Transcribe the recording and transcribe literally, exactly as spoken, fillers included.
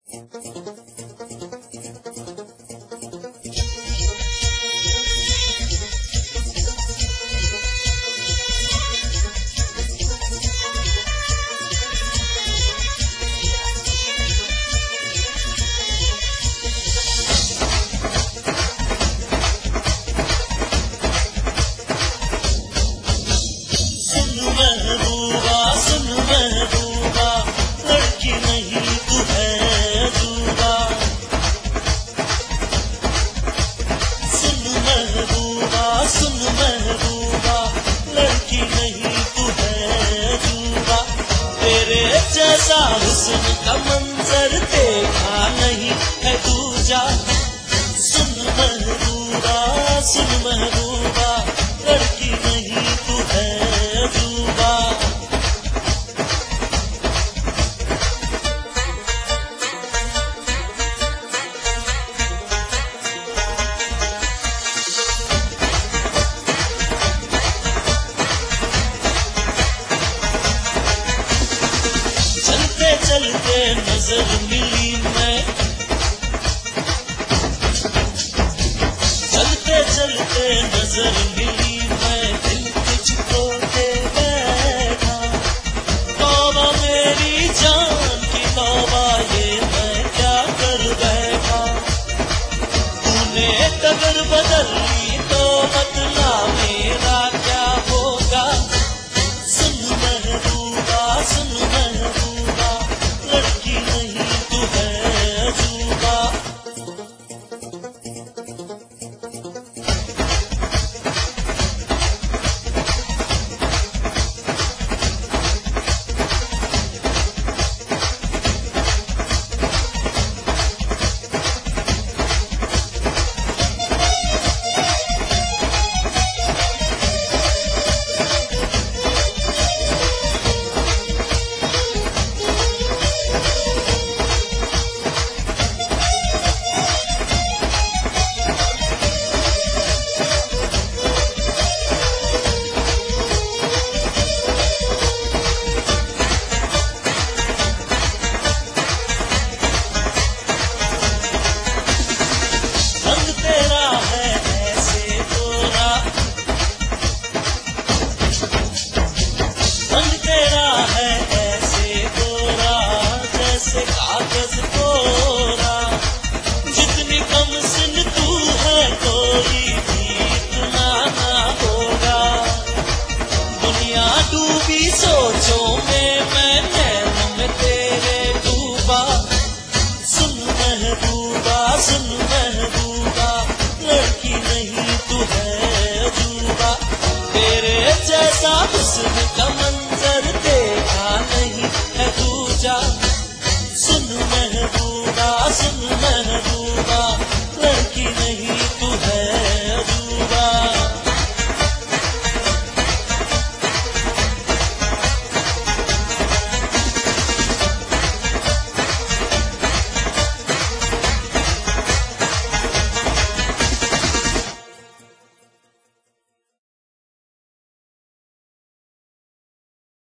जैसा हुस्न का मंजर देखा नहीं है दूजा। सुन महबूबा सुन महबूबा, लड़की नहीं तू है अजूबा। चलते नजर मिली मैं, चलते चलते नजर मिली मैं, दिल तुझको दे बैठा। तौबा मेरी जान की तौबा, ये मैं क्या कर बैठा। तूने कदर बदल ली तो बदला मेरा क्या होगा। सुन महबूबा सुन महबूबा, लड़की नहीं तू है अजूबा। रंग तेरा है ऐसे गोरा, जैसे कागज